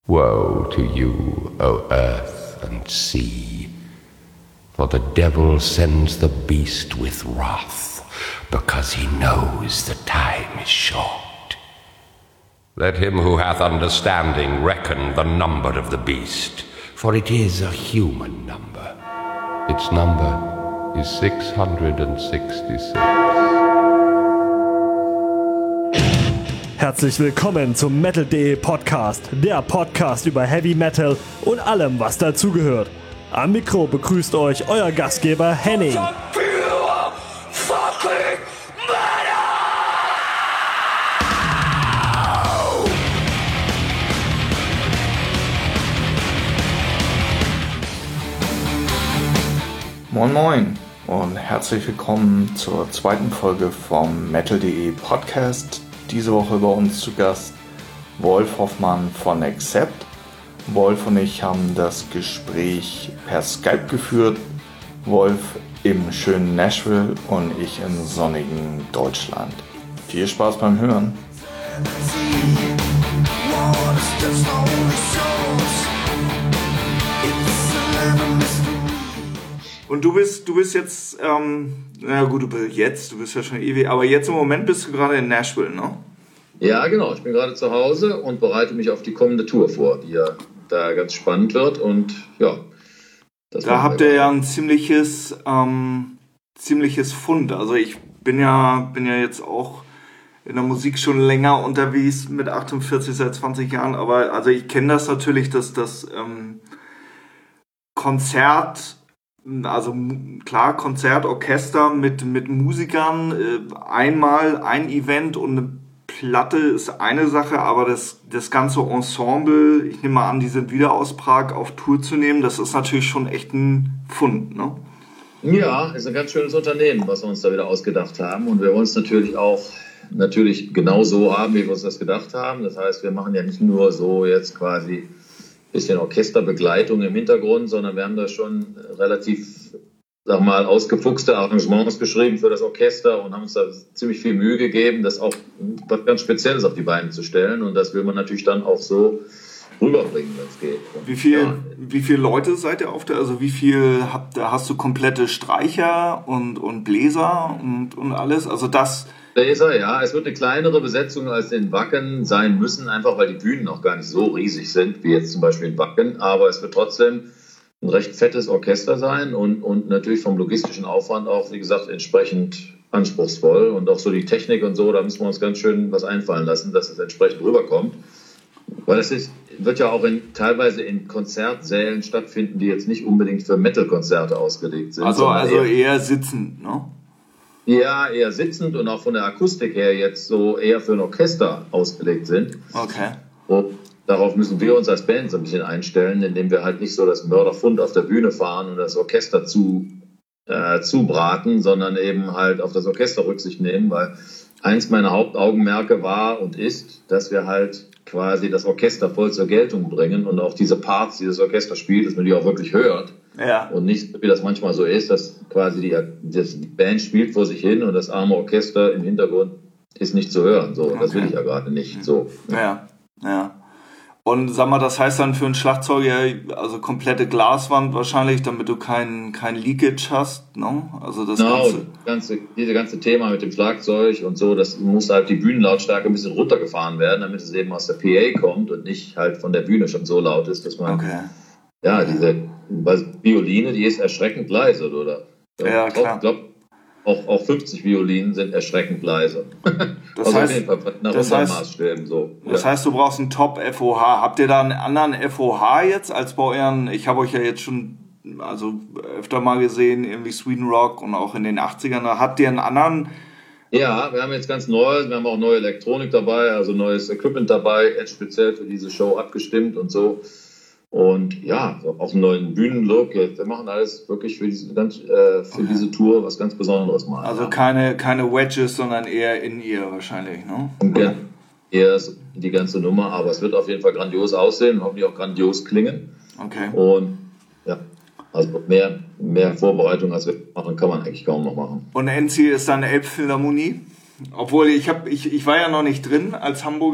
Woe to you, O earth and sea, for the devil sends the beast with wrath, because he knows the time is short. Let him who hath understanding reckon the number of the beast, for it is a human number. Its number is 666. Herzlich willkommen zum Metal.de Podcast, der Podcast über Heavy Metal und allem, was dazugehört. Am Mikro begrüßt euch euer Gastgeber Henning. Moin Moin und herzlich willkommen zur zweiten Folge vom Metal.de Podcast. Diese Woche bei uns zu Gast Wolf Hoffmann von Accept. Wolf und ich haben das Gespräch per Skype geführt. Wolf im schönen Nashville und ich im sonnigen Deutschland. Viel Spaß beim Hören. Und du bist jetzt, du bist ja schon ewig, aber jetzt im Moment bist du gerade in Nashville, ne? Ja, genau. Ich bin gerade zu Hause und bereite mich auf die kommende Tour vor, die ja da ganz spannend wird und ja. Da habt ihr ja ein ziemliches Fund. Also ich bin ja jetzt auch in der Musik schon länger unterwegs, mit 48 seit 20 Jahren, aber also ich kenne das natürlich, dass das Konzert, also klar, Konzert, Orchester mit Musikern, einmal ein Event und eine Platte ist eine Sache, aber das ganze Ensemble, ich nehme mal an, die sind wieder aus Prag auf Tour zu nehmen, das ist natürlich schon echt ein Fund, ne? Ja, ist ein ganz schönes Unternehmen, was wir uns da wieder ausgedacht haben und wir wollen es natürlich genau so haben, wie wir uns das gedacht haben. Das heißt, wir machen ja nicht nur so jetzt quasi bisschen Orchesterbegleitung im Hintergrund, sondern wir haben da schon relativ, ausgefuchste Arrangements geschrieben für das Orchester und haben uns da ziemlich viel Mühe gegeben, das auch was ganz Spezielles auf die Beine zu stellen und das will man natürlich dann auch so rüberbringen, wenn es geht. Wie viele Leute seid ihr auf der, also wie viel hast du komplette Streicher und Bläser und alles, also das... Bläser, ja. Es wird eine kleinere Besetzung als in Wacken sein müssen, einfach weil die Bühnen auch gar nicht so riesig sind, wie jetzt zum Beispiel in Wacken. Aber es wird trotzdem ein recht fettes Orchester sein und natürlich vom logistischen Aufwand auch, wie gesagt, entsprechend anspruchsvoll. Und auch so die Technik und so, da müssen wir uns ganz schön was einfallen lassen, dass es entsprechend rüberkommt. Weil wird ja auch teilweise in Konzertsälen stattfinden, die jetzt nicht unbedingt für Metal-Konzerte ausgelegt sind. Also eher sitzend, ne? Ja, eher sitzend und auch von der Akustik her jetzt so eher für ein Orchester ausgelegt sind. Okay. Und darauf müssen wir uns als Band so ein bisschen einstellen, indem wir halt nicht so das Mörderfund auf der Bühne fahren und das Orchester zubraten, sondern eben halt auf das Orchester Rücksicht nehmen, weil eins meiner Hauptaugenmerke war und ist, dass wir halt quasi das Orchester voll zur Geltung bringen und auch diese Parts, die das Orchester spielt, dass man die auch wirklich hört. Ja. Und nicht, wie das manchmal so ist, dass quasi die Band spielt vor sich hin und das arme Orchester im Hintergrund ist nicht zu hören. So, das will ich ja gerade nicht. So. Ja. Und sag mal, das heißt dann für einen Schlagzeuger, also komplette Glaswand wahrscheinlich, damit du kein Leakage hast, ne? Also das diese ganze Thema mit dem Schlagzeug und so, das muss halt die Bühnenlautstärke ein bisschen runtergefahren werden, damit es eben aus der PA kommt und nicht halt von der Bühne schon so laut ist, dass man diese Violine, die ist erschreckend leise, oder? Ja, klar. Ich glaube, auch 50 Violinen sind erschreckend leise. Das heißt, auf jeden Fall nach unseren Maßstäben so. Das heißt, du brauchst einen Top-FOH. Habt ihr da einen anderen FOH jetzt als bei euren, ich habe euch ja jetzt schon öfter mal gesehen, irgendwie Sweden Rock und auch in den 80ern, habt ihr einen anderen? Ja, wir haben jetzt ganz Neues, wir haben auch neue Elektronik dabei, also neues Equipment dabei, jetzt speziell für diese Show abgestimmt und so. Und ja, auch einen neuen Bühnenlook. Wir machen alles wirklich für diese Tour was ganz Besonderes mal. Also keine Wedges, sondern eher In-Ear wahrscheinlich, ne? Ja, eher die ganze Nummer, aber es wird auf jeden Fall grandios aussehen und hoffentlich auch grandios klingen. Okay. Und ja, also mehr Vorbereitung als wir machen, kann man eigentlich kaum noch machen. Und Endziel ist dann Elbphilharmonie? Obwohl ich war ja noch nicht drin als Hamburger.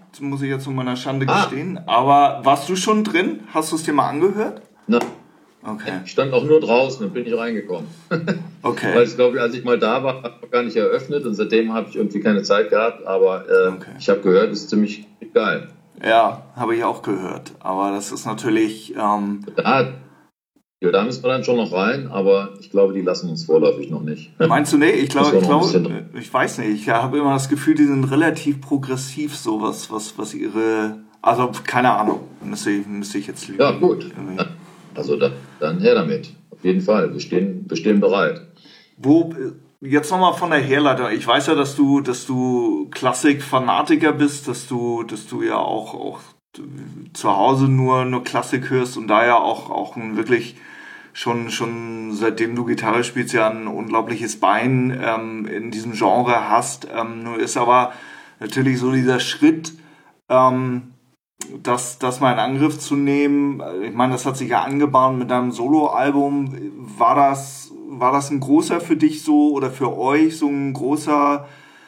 Das muss ich jetzt zu meiner Schande gestehen. Aber warst du schon drin? Hast du es dir mal angehört? Nein. Okay. Ich stand auch nur draußen und bin nicht reingekommen. Okay. Weil ich glaube, als ich mal da war, hat man gar nicht eröffnet und seitdem habe ich irgendwie keine Zeit gehabt. Aber ich habe gehört, es ist ziemlich geil. Ja, habe ich auch gehört. Aber das ist natürlich... Da müssen wir dann schon noch rein, aber ich glaube, die lassen uns vorläufig noch nicht. Meinst du, nee? Ich weiß nicht. Ich habe immer das Gefühl, die sind relativ progressiv, so was ihre... Also, keine Ahnung. Müsste ich jetzt lügen. Ja, gut. Also dann her damit. Auf jeden Fall. Wir stehen bereit. Jetzt nochmal von der Herleitung. Ich weiß ja, dass du Klassik-Fanatiker bist, dass du ja auch zu Hause nur Klassik hörst und da ja auch wirklich schon seitdem du Gitarre spielst ja ein unglaubliches Bein in diesem Genre hast. Nur ist aber natürlich so dieser Schritt, das mal in Angriff zu nehmen. Ich meine, das hat sich ja angebahnt mit deinem Soloalbum. War das ein großer für dich so oder für euch so ein großes,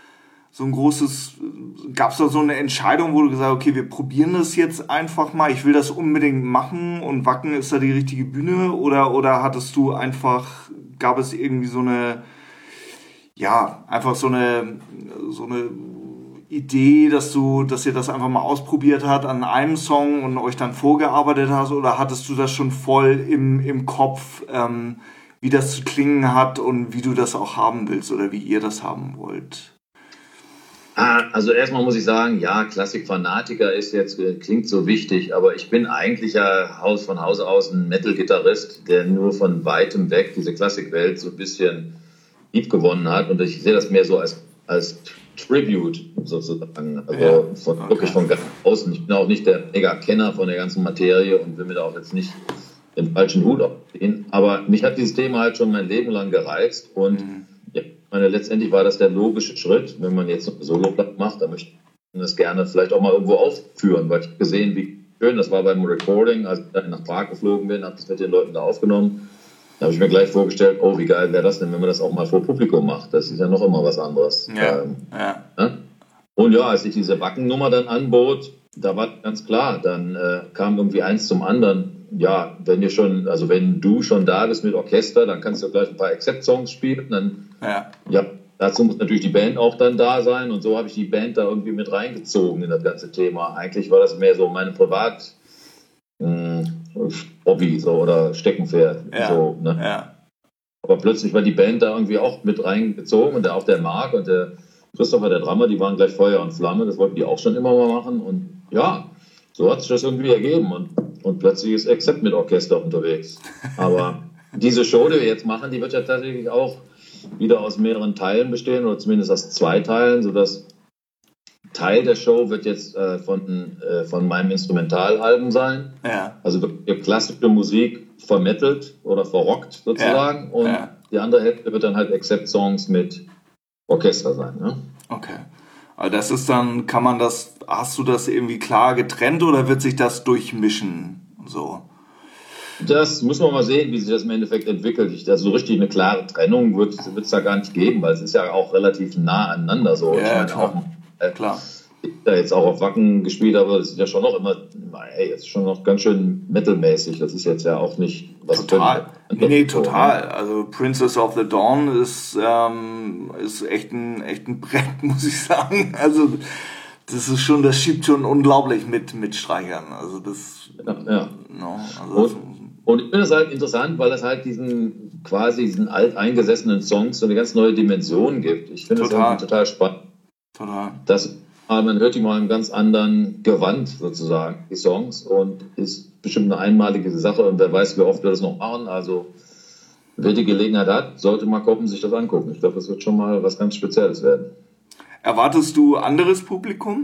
gab es da so eine Entscheidung, wo du gesagt hast, okay, wir probieren das jetzt einfach mal, ich will das unbedingt machen und Wacken ist da die richtige Bühne oder hattest du gab es irgendwie so eine Idee, dass ihr das einfach mal ausprobiert habt an einem Song und euch dann vorgearbeitet hast oder hattest du das schon voll im Kopf, wie das zu klingen hat und wie du das auch haben willst oder wie ihr das haben wollt? Also erstmal muss ich sagen, ja, Klassik-Fanatiker klingt so wichtig, aber ich bin eigentlich ja von Hause aus ein Metal-Gitarrist, der nur von weitem weg diese Klassikwelt so ein bisschen lieb gewonnen hat und ich sehe das mehr so als Tribute sozusagen, also wirklich von ganz außen. Ich bin auch nicht der Mega-Kenner von der ganzen Materie und will mir da auch jetzt nicht den falschen Hut aufziehen, aber mich hat dieses Thema halt schon mein Leben lang gereizt und letztendlich war das der logische Schritt, wenn man jetzt eine Solo-Platte macht, dann möchte man das gerne vielleicht auch mal irgendwo aufführen, weil ich habe gesehen, wie schön das war beim Recording, als ich dann nach Prag geflogen bin, habe das mit den Leuten da aufgenommen. Da habe ich mir gleich vorgestellt, oh, wie geil wäre das denn, wenn man das auch mal vor Publikum macht. Das ist ja noch immer was anderes. Und ja, als ich diese Wacken-Nummer dann anbot, da war ganz klar, dann kam irgendwie eins zum anderen. Ja, wenn du schon da bist mit Orchester, dann kannst du gleich ein paar Accept-Songs spielen. Dann, dazu muss natürlich die Band auch dann da sein. Und so habe ich die Band da irgendwie mit reingezogen in das ganze Thema. Eigentlich war das mehr so meine Hobby so, oder Steckenpferd. Aber plötzlich war die Band da irgendwie auch mit reingezogen und auch der Marc und der Christopher, der Drummer, die waren gleich Feuer und Flamme. Das wollten die auch schon immer mal machen. Und ja, so hat sich das irgendwie ergeben. Und plötzlich ist Accept mit Orchester unterwegs. Aber diese Show, die wir jetzt machen, die wird ja tatsächlich auch wieder aus mehreren Teilen bestehen oder zumindest aus 2 Teilen, sodass Teil der Show wird jetzt von meinem Instrumentalalbum sein. Ja. Also wird klassische Musik vermettelt oder verrockt sozusagen. Ja. Und die andere Hälfte wird dann halt Accept-Songs mit Orchester sein. Ne? Okay. Also das ist dann, hast du das irgendwie klar getrennt oder wird sich das durchmischen? So. Das müssen wir mal sehen, wie sich das im Endeffekt entwickelt. Also so richtig eine klare Trennung wird es da gar nicht geben, weil es ist ja auch relativ nah aneinander. So. Ja, ich meine, klar. Ich da jetzt auch auf Wacken gespielt, aber das ist ja schon noch immer, ist schon noch ganz schön metalmäßig. Das ist jetzt ja auch nicht was. Total. Nee, total. Also Princess of the Dawn ist echt ein Brett, muss ich sagen. Also das schiebt schon unglaublich mit Streichern. Also das. Ja. Und ich finde das halt interessant, weil das halt diesen alteingesessenen Songs so eine ganz neue Dimension gibt. Ich finde das total spannend. Total. Man hört die mal in einem ganz anderen Gewand sozusagen, die Songs, und ist bestimmt eine einmalige Sache und wer weiß, wie oft wir das noch machen. Also wer die Gelegenheit hat, sollte mal kommen, sich das angucken. Ich glaube, das wird schon mal was ganz Spezielles werden. Erwartest du anderes Publikum?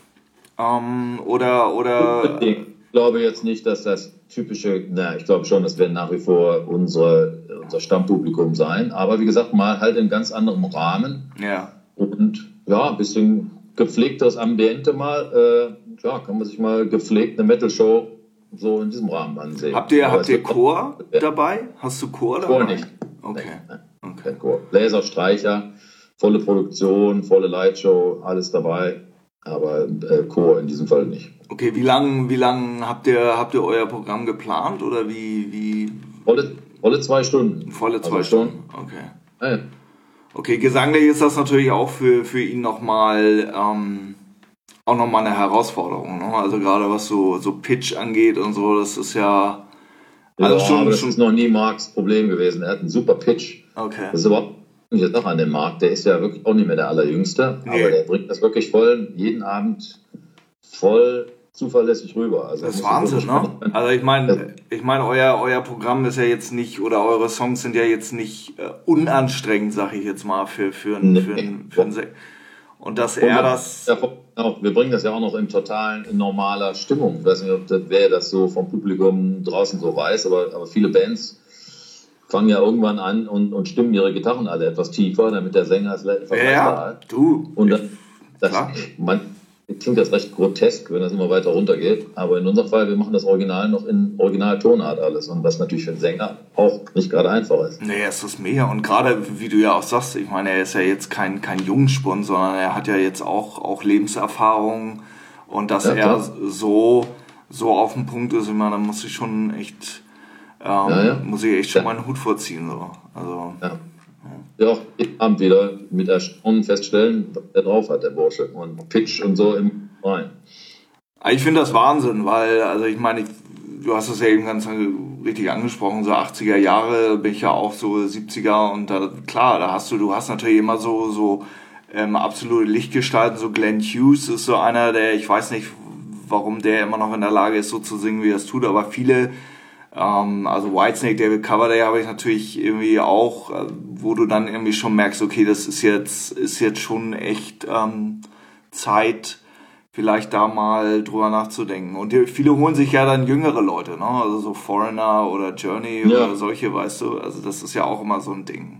Oder? Ich glaube jetzt nicht, dass das typische, ich glaube schon, das werden nach wie vor unser Stammpublikum sein, aber wie gesagt, mal halt in ganz anderem Rahmen. Ja. Und ja, ein bisschen gepflegteres Ambiente mal, kann man sich mal gepflegt eine Metal-Show so in diesem Rahmen ansehen. Habt ihr Chor dabei? Hast du Chor dabei? Chor nicht. Okay. Kein Chor. Bläser, Streicher, volle Produktion, volle Lightshow, alles dabei. Aber Chor in diesem Fall nicht. Okay, wie lang habt ihr euer Programm geplant oder wie? Volle 2 Stunden. Volle 2 Stunden. Okay. Ja. Okay, gesanglich ist das natürlich auch für ihn nochmal eine Herausforderung, ne? Also gerade was so Pitch angeht und so, das ist ja also aber das ist noch nie Marks Problem gewesen. Er hat einen super Pitch. Okay. Das ist überhaupt nicht noch an dem Markt. Der ist ja wirklich auch nicht mehr der Allerjüngste, nee. Aber der bringt das wirklich jeden Abend voll zuverlässig rüber. Also das ist Wahnsinn, ne? Also ich meine, euer Programm ist ja jetzt nicht, oder eure Songs sind ja jetzt nicht unanstrengend, sag ich jetzt mal, für einen und dass er das... Ja, wir bringen das ja auch noch in normaler Stimmung. Ich weiß nicht, wer das so vom Publikum draußen so weiß, aber viele Bands fangen ja irgendwann an und stimmen ihre Gitarren alle etwas tiefer, damit der Sänger es hat. Du. Und dann klingt das recht grotesk, wenn das immer weiter runtergeht. Aber in unserem Fall, wir machen das Original noch in Originaltonart alles. Und was natürlich für einen Sänger auch nicht gerade einfach ist. Nee, es ist mega. Und gerade, wie du ja auch sagst, ich meine, er ist ja jetzt kein Jungspund, sondern er hat ja jetzt auch Lebenserfahrung. Und dass er so auf dem Punkt ist, ich meine, da muss ich schon echt, schon meinen Hut vorziehen. So. Also, ja, auch jeden Abend wieder mit Erstaunen feststellen, was der drauf hat, der Bursche. Und Pitch und so im Rein. Ich finde das Wahnsinn, weil, also ich meine, du hast es ja eben ganz richtig angesprochen, so 80er Jahre, bin ich ja auch so 70er und da hast natürlich immer so absolute Lichtgestalten, so Glenn Hughes ist so einer, der, ich weiß nicht, warum der immer noch in der Lage ist, so zu singen, wie er es tut, aber viele, also Whitesnake, David Coverdale habe ich natürlich irgendwie auch, wo du dann irgendwie schon merkst, okay, das ist jetzt schon echt Zeit, vielleicht da mal drüber nachzudenken. Und viele holen sich ja dann jüngere Leute, ne? Also so Foreigner oder Journey oder solche, weißt du, also das ist ja auch immer so ein Ding.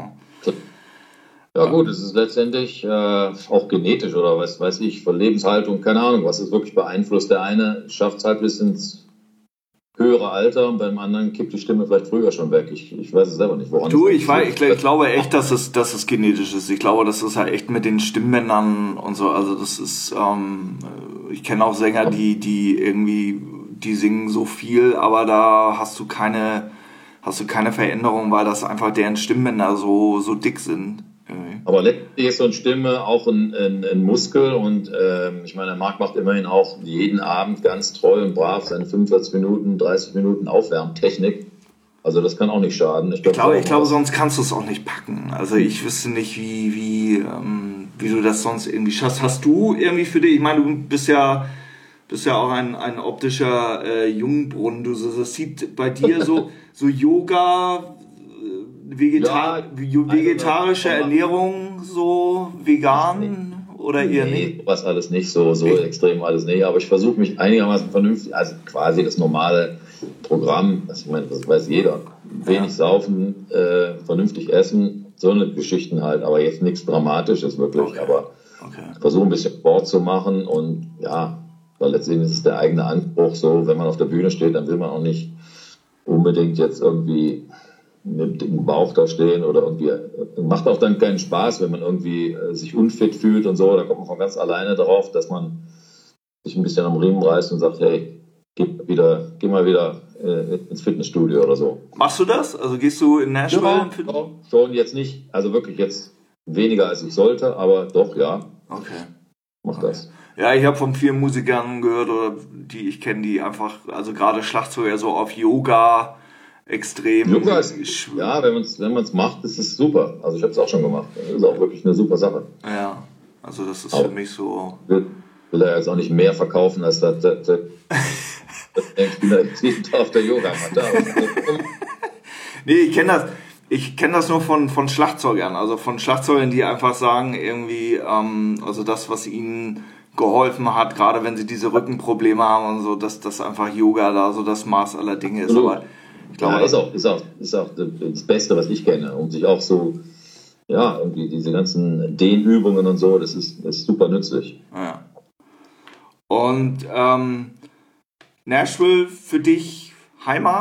Ja gut, es ist letztendlich auch genetisch oder was weiß ich, von Lebenshaltung, keine Ahnung, was es wirklich beeinflusst. Der eine schafft es halt bis ins höhere Alter und beim anderen kippt die Stimme vielleicht früher schon weg. Ich weiß es selber nicht, woran ich glaube echt, dass es genetisch ist. Ich glaube, das ist halt echt mit den Stimmbändern und so. Also das ist, ich kenne auch Sänger, die irgendwie, die singen so viel, aber da hast du keine Veränderung, weil das einfach deren Stimmbänder so dick sind. Aber letztlich ist so eine Stimme auch ein Muskel und ich meine, der Marc macht immerhin auch jeden Abend ganz treu und brav seine 45 Minuten, 30 Minuten Aufwärmtechnik. Also das kann auch nicht schaden. Ich glaube, sonst kannst du es auch nicht packen. Also ich wüsste nicht, wie du das sonst irgendwie schaffst. Hast du irgendwie für dich, ich meine, du bist ja auch ein optischer Jungbrunnen. Das sieht bei dir so Yoga... vegetarische Ernährung, so vegan oder eher nicht? Was alles nicht, so extrem alles nicht, aber ich versuche mich einigermaßen vernünftig, also quasi das normale Programm, ich meine, das weiß jeder, wenig saufen, vernünftig essen, so eine Geschichten halt, aber jetzt nichts Dramatisches wirklich, aber versuche ein bisschen Sport zu machen und ja, weil letztendlich ist es der eigene Anspruch so, wenn man auf der Bühne steht, dann will man auch nicht unbedingt jetzt irgendwie mit dem Bauch da stehen oder irgendwie, macht auch dann keinen Spaß, wenn man irgendwie sich unfit fühlt und so, da kommt man von ganz alleine drauf, dass man sich ein bisschen am Riemen reißt und sagt, hey, geh mal wieder ins Fitnessstudio oder so. Machst du das? Also gehst du in Nashville? Ja, schon jetzt nicht, also wirklich jetzt weniger als ich sollte, aber doch, ja. Okay. Mach das. Ja, ich habe von vielen Musikern gehört, oder die ich kenne, die einfach, also gerade Schlagzeuger so auf Yoga extrem. Yoga ist, ja, wenn man es macht, ist es super. Also ich habe es auch schon gemacht. Das ist auch wirklich eine super Sache. Ja, also das ist für mich so... Will er jetzt auch nicht mehr verkaufen, als das Spieler auf der Yogamatte. Nee, ich kenne das nur von Schlagzeugern. Also von Schlagzeugern, die einfach sagen, irgendwie, also das, was ihnen geholfen hat, gerade wenn sie diese Rückenprobleme haben und so, dass das einfach Yoga da so das Maß aller Dinge ist. Aber ich glaube, ja, ist auch das Beste, was ich kenne, um sich auch so, ja, irgendwie diese ganzen Dehnübungen und so, das ist super nützlich. Ja. Und Nashville für dich Heimat?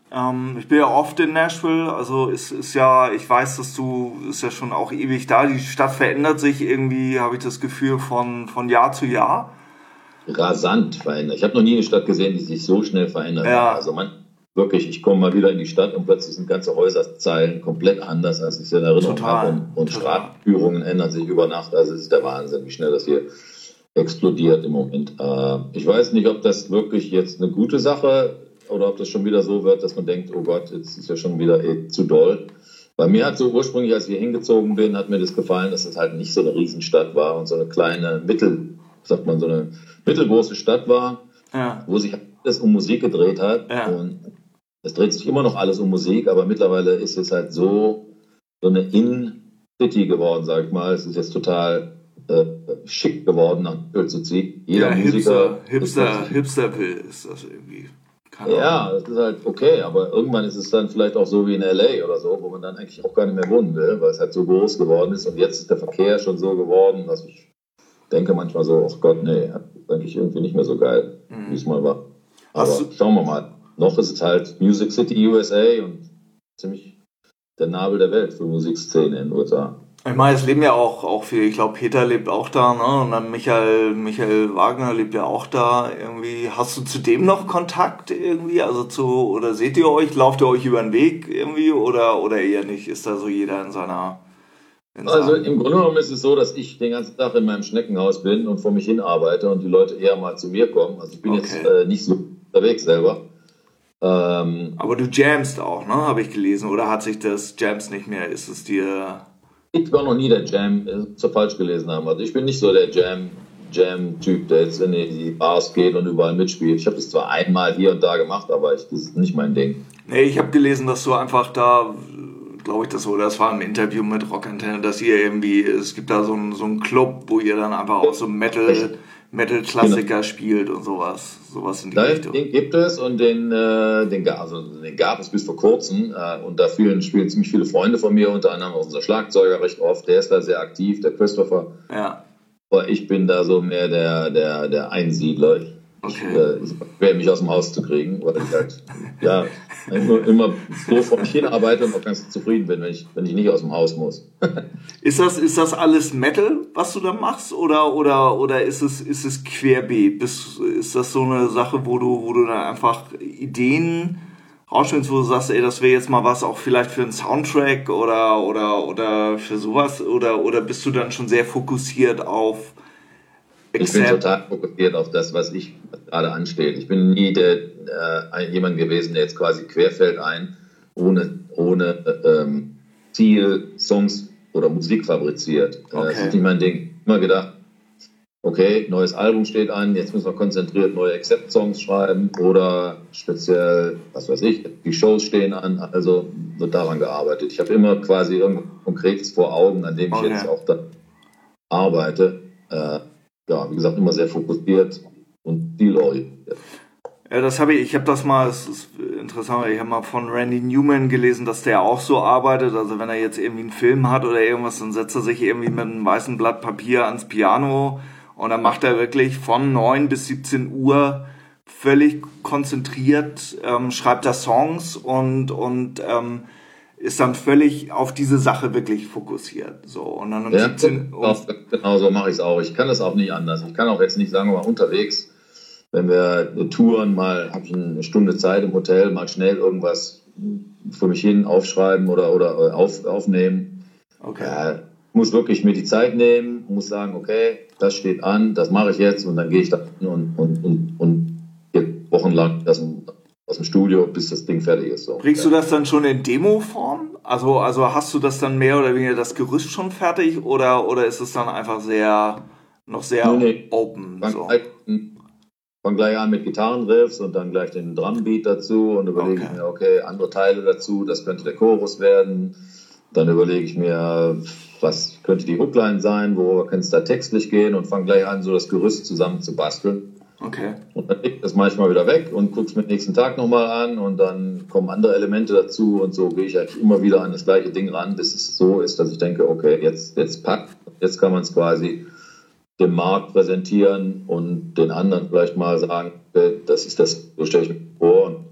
Ich bin ja oft in Nashville, also ist ja, ich weiß, ist ja schon auch ewig da. Die Stadt verändert sich irgendwie, habe ich das Gefühl, von Jahr zu Jahr. Rasant verändert. Ich habe noch nie eine Stadt gesehen, die sich so schnell verändert hat. Ja. Also wirklich, ich komme mal wieder in die Stadt und plötzlich sind ganze Häuserzeilen komplett anders, als ich es in Erinnerung habe. Und Straßenführungen ändern sich über Nacht. Also es ist der Wahnsinn, wie schnell das hier explodiert im Moment. Ich weiß nicht, ob das wirklich jetzt eine gute Sache oder ob das schon wieder so wird, dass man denkt, oh Gott, jetzt ist ja schon wieder zu doll. Bei mir hat so ursprünglich, als ich hier hingezogen bin, hat mir das gefallen, dass es halt nicht so eine Riesenstadt war und so eine kleine so eine mittelgroße Stadt war, wo sich alles um Musik gedreht hat. Ja. Und es dreht sich immer noch alles um Musik, aber mittlerweile ist es halt so eine In-City geworden, sag ich mal. Es ist jetzt total schick geworden, nach Nashville zu ziehen. Jeder Musiker... Hipsterville ist das irgendwie. Ja, das ist halt okay, aber irgendwann ist es dann vielleicht auch so wie in L.A. oder so, wo man dann eigentlich auch gar nicht mehr wohnen will, weil es halt so groß geworden ist und jetzt ist der Verkehr schon so geworden, dass ich denke manchmal so, ach Gott, nee, eigentlich irgendwie nicht mehr so geil, wie es mal war. Aber schauen wir mal. Noch ist es halt Music City USA und ziemlich der Nabel der Welt für Musikszene in den USA. Ich meine, es leben ja auch viele, ich glaube, Peter lebt auch da, ne? Und dann Michael Wagner lebt ja auch da irgendwie. Hast du zu dem noch Kontakt irgendwie? Oder seht ihr euch, lauft ihr euch über den Weg irgendwie oder eher nicht? Ist da so jeder in seiner... Also im Grunde genommen ist es so, dass ich den ganzen Tag in meinem Schneckenhaus bin und vor mich hin arbeite und die Leute eher mal zu mir kommen. Also ich bin jetzt nicht so unterwegs selber. Aber du jammst auch, ne? Habe ich gelesen. Oder hat sich das Jams nicht mehr? Ist es dir... Ich war noch nie der Jam, so falsch gelesen haben. Also ich bin nicht so der Jam-Typ, der jetzt in die Bars geht und überall mitspielt. Ich habe das zwar einmal hier und da gemacht, aber das ist nicht mein Ding. Nee, ich habe gelesen, dass du einfach da, glaube ich, das war im Interview mit Rockantenne, dass ihr irgendwie, es gibt da so einen Club, wo ihr dann einfach auch so Metal-Klassiker spielt und sowas in die Richtung. Den gibt es und den gab es bis vor kurzem und da spielen ziemlich viele Freunde von mir, unter anderem unser Schlagzeuger recht oft, der ist da sehr aktiv, der Christopher. Ja. Aber ich bin da so mehr der Einsiedler. Ich schwer mich aus dem Haus zu kriegen, weil ich halt immer so vor mich hinarbeite und auch ganz zufrieden bin, wenn ich nicht aus dem Haus muss. Ist das alles Metal, was du da machst, oder ist es querbeet? Ist das so eine Sache, wo du dann einfach Ideen rausstellst, wo du sagst, ey, das wäre jetzt mal was auch vielleicht für einen Soundtrack oder für sowas, oder bist du dann schon sehr fokussiert auf Ich bin total fokussiert auf das, was gerade ansteht. Ich bin nie jemand gewesen, der jetzt quasi querfeld ein, ohne Ziel, Songs oder Musik fabriziert. Das ist nicht mein Ding. Immer gedacht, okay, neues Album steht an, jetzt müssen wir konzentriert neue Accept-Songs schreiben oder speziell, was weiß ich, die Shows stehen an, also wird daran gearbeitet. Ich habe immer quasi irgendwas Konkretes vor Augen, an dem ich jetzt auch da arbeite. Wie gesagt, immer sehr fokussiert und zielorientiert. Ja, das ist interessant, ich habe mal von Randy Newman gelesen, dass der auch so arbeitet, also wenn er jetzt irgendwie einen Film hat oder irgendwas, dann setzt er sich irgendwie mit einem weißen Blatt Papier ans Piano und dann macht er wirklich von 9 bis 17 Uhr völlig konzentriert, schreibt da Songs und ist dann völlig auf diese Sache wirklich fokussiert. So, und dann um 17 Uhr. Genau so mache ich es auch. Ich kann das auch nicht anders. Ich kann auch jetzt nicht, sagen wir mal, unterwegs, wenn wir touren, habe ich eine Stunde Zeit im Hotel, mal schnell irgendwas für mich hin aufschreiben oder aufnehmen. Okay. Ich muss wirklich mir die Zeit nehmen, muss sagen, okay, das steht an, das mache ich jetzt und dann gehe ich da hin und gehe wochenlang aus dem Studio, bis das Ding fertig ist. So. Bringst du das dann schon in Demo-Form? Also hast du das dann mehr oder weniger das Gerüst schon fertig oder ist es dann einfach sehr open? Fang gleich an mit Gitarrenriffs und dann gleich den Drumbeat dazu und überlege ich mir, okay, andere Teile dazu, das könnte der Chorus werden. Dann überlege ich mir, was könnte die Hookline sein, worüber könnte es da textlich gehen und fange gleich an, so das Gerüst zusammen zu basteln. Okay. Und dann leg ich das manchmal wieder weg und gucke es mir den nächsten Tag nochmal an und dann kommen andere Elemente dazu und so gehe ich eigentlich immer wieder an das gleiche Ding ran, bis es so ist, dass ich denke, okay, jetzt packt, jetzt kann man es quasi dem Markt präsentieren und den anderen vielleicht mal sagen, das ist das, so stelle ich mir vor und dann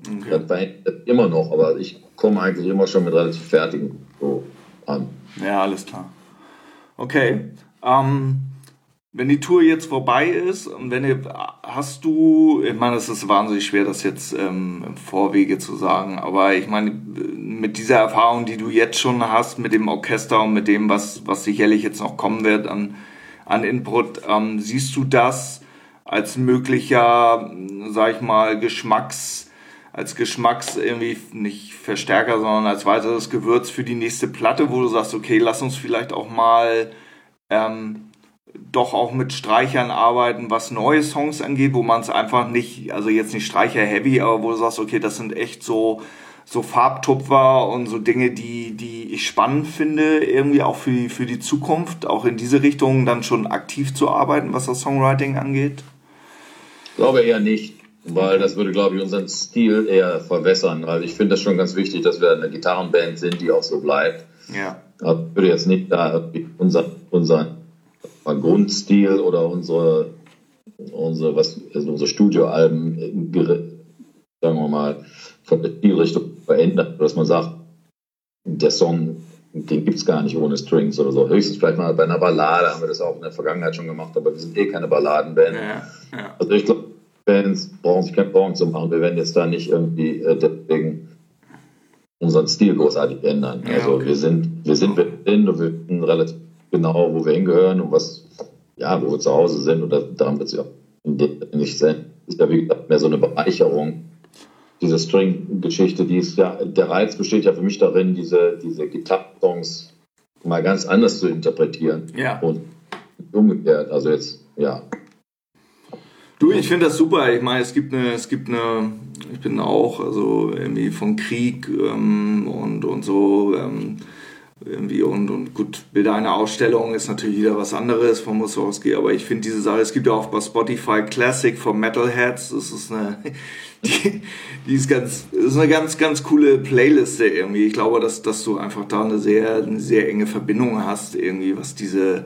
verändert immer noch, aber ich komme eigentlich immer schon mit relativ fertigen so an. Ja, alles klar. Okay. Wenn die Tour jetzt vorbei ist und ich meine, es ist wahnsinnig schwer, das jetzt im Vorwege zu sagen, aber ich meine, mit dieser Erfahrung, die du jetzt schon hast, mit dem Orchester und mit dem, was sicherlich jetzt noch kommen wird an Input, siehst du das als möglicher, sag ich mal, Geschmacks irgendwie nicht Verstärker, sondern als weiteres Gewürz für die nächste Platte, wo du sagst, okay, lass uns vielleicht auch mal doch auch mit Streichern arbeiten, was neue Songs angeht, wo man es einfach nicht, also jetzt nicht Streicher-heavy, aber wo du sagst, okay, das sind echt so Farbtupfer und so Dinge, die ich spannend finde, irgendwie auch für die Zukunft, auch in diese Richtung dann schon aktiv zu arbeiten, was das Songwriting angeht? Ich glaube eher nicht, weil das würde, glaube ich, unseren Stil eher verwässern. Also ich finde das schon ganz wichtig, dass wir eine Gitarrenband sind, die auch so bleibt. Ja. Aber ich würde jetzt nicht da unser Grundstil oder unsere Studioalben, sagen wir mal, von der Stilrichtung verändern, dass man sagt, der Song, den gibt es gar nicht ohne Strings oder so. Höchstens vielleicht mal bei einer Ballade haben wir das auch in der Vergangenheit schon gemacht, aber wir sind keine Balladenband. Ja. Also ich glaube, Fans brauchen sich keinen Sorgen zu machen. Wir werden jetzt da nicht irgendwie deswegen unseren Stil großartig ändern. Ja, also okay. wir sind und wir wissen relativ genau, wo wir hingehören und wo wir zu Hause sind, und daran wird es ja nicht sein. Das ist ja, wie gesagt, mehr so eine Bereicherung. Diese String-Geschichte, der Reiz besteht ja für mich darin, diese Gitarrensongs mal ganz anders zu interpretieren. Ja. Und umgekehrt. Also jetzt, ja. Du, ich finde das super. Ich meine, ich bin auch, also irgendwie von Krieg und so irgendwie und gut, Bilder einer Ausstellung ist natürlich wieder was anderes von Mussorgsky, aber ich finde diese Sache, es gibt ja auch bei Spotify Classic for Metalheads, das ist eine ganz coole Playliste irgendwie. Ich glaube, dass du einfach da eine sehr enge Verbindung hast irgendwie, was diese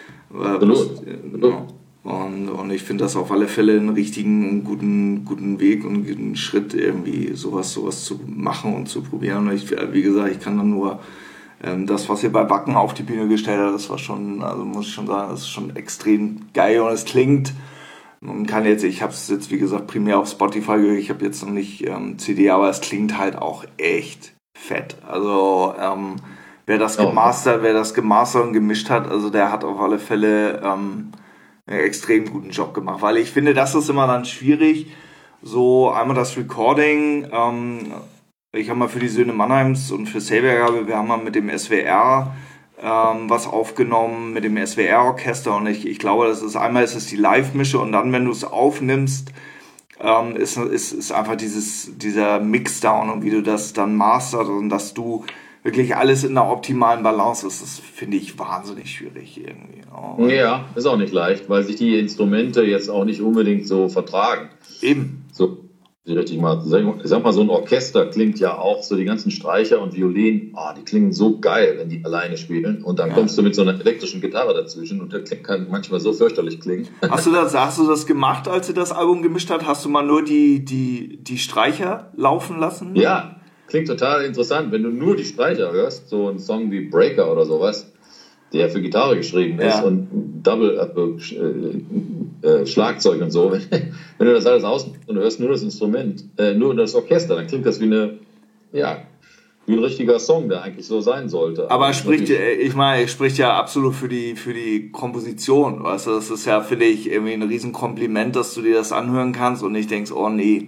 und ich finde das auf alle Fälle einen richtigen und guten Weg und einen guten Schritt irgendwie sowas zu machen und zu probieren. Und wie gesagt, ich kann dann nur das, was ihr bei Wacken auf die Bühne gestellt habt, das war schon, also muss ich schon sagen, das ist schon extrem geil und es klingt, ich habe es jetzt wie gesagt primär auf Spotify gehört, ich habe jetzt noch nicht CD, aber es klingt halt auch echt fett. Also wer das gemastert und gemischt hat, also der hat auf alle Fälle einen extrem guten Job gemacht, weil ich finde, das ist immer dann schwierig, so einmal das Recording, ich habe mal für die Söhne Mannheims und für Selbergabe, wir haben mal mit dem SWR was aufgenommen, mit dem SWR-Orchester, und ich glaube, einmal ist es die Live-Mische, und dann, wenn du es aufnimmst, ist einfach dieser Mixdown und wie du das dann masterst und dass du wirklich alles in einer optimalen Balance ist, das finde ich wahnsinnig schwierig irgendwie. Oh. Ja, ist auch nicht leicht, weil sich die Instrumente jetzt auch nicht unbedingt so vertragen. Eben. So, richtig mal, ich sag mal, so ein Orchester klingt ja auch, so die ganzen Streicher und Violinen, die klingen so geil, wenn die alleine spielen, und dann kommst du mit so einer elektrischen Gitarre dazwischen und der kann manchmal so fürchterlich klingen. Hast du das gemacht, als du das Album gemischt hast? Hast du mal nur die Streicher laufen lassen? Ja, klingt total interessant, wenn du nur die Streicher hörst, so ein Song wie Breaker oder sowas, der für Gitarre geschrieben ist und Double Schlagzeug und so. Wenn du das alles ausmachst und du hörst nur das Instrument, nur das Orchester, dann klingt das wie ein richtiger Song, der eigentlich so sein sollte. Aber spricht ja absolut für die Komposition, weißt du, das ist ja, finde ich, irgendwie ein Riesenkompliment, dass du dir das anhören kannst und nicht denkst, oh nee,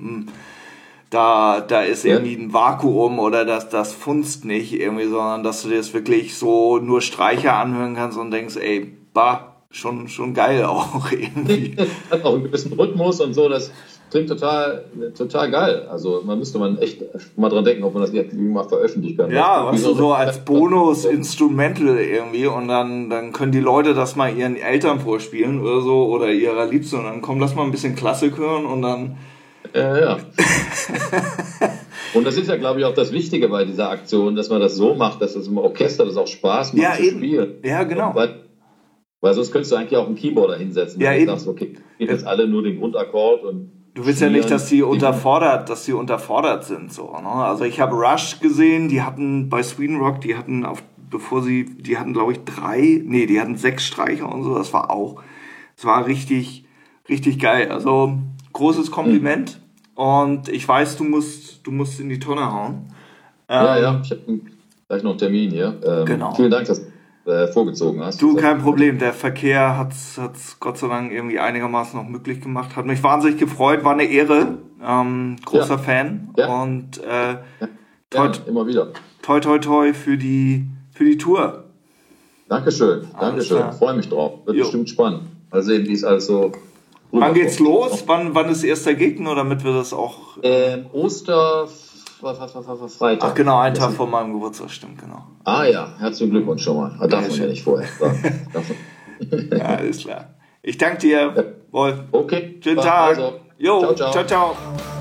da ist irgendwie ein Vakuum oder das funzt nicht irgendwie, sondern dass du dir das wirklich so nur Streicher anhören kannst und denkst, ey, schon geil auch irgendwie. Hat auch einen gewissen Rhythmus und so, das klingt total geil. Also müsste man echt mal dran denken, ob man das irgendwie mal veröffentlichen kann. Ja, weißt du, so als Bonus-Instrumental irgendwie, und dann können die Leute das mal ihren Eltern vorspielen oder so oder ihrer Liebsten, und dann komm, lass mal ein bisschen Klassik hören und dann... Ja. Und das ist ja, glaube ich, auch das Wichtige bei dieser Aktion, dass man das so macht, dass das im Orchester das auch Spaß macht zu spielen. Ja, genau. Weil sonst könntest du eigentlich auch einen Keyboarder hinsetzen. Ja, wenn eben. Du sagst, okay, geht jetzt alle nur den Grundakkord und Du willst ja nicht, dass die unterfordert sind, so, ne? Also ich habe Rush gesehen, die hatten bei Sweden Rock, die hatten glaube ich 6 Streicher und so, das war richtig, richtig geil. Also großes Kompliment und ich weiß, du musst in die Tonne hauen. Ja, ich habe gleich noch einen Termin hier. Genau. Vielen Dank, dass du vorgezogen hast. Du, kein Problem. Der Verkehr hat's Gott sei Dank irgendwie einigermaßen noch möglich gemacht. Hat mich wahnsinnig gefreut. War eine Ehre. Großer Fan. Ja. Und immer wieder. toi toi toi für die Tour. Dankeschön. klar. Freue mich drauf. Wird bestimmt spannend. Mal sehen, wie es alles so Wann geht's los? Wann ist erster Gig? Nur damit wir das auch... Freitag. Ach genau, ein Tag vor meinem Geburtstag, stimmt, genau. Ah ja, herzlichen Glückwunsch schon mal. Darf man ja nicht vorher sagen. Ja, alles klar. Ich danke dir, Wolf. Okay. Schönen Tag. Also, Jo, ciao. ciao.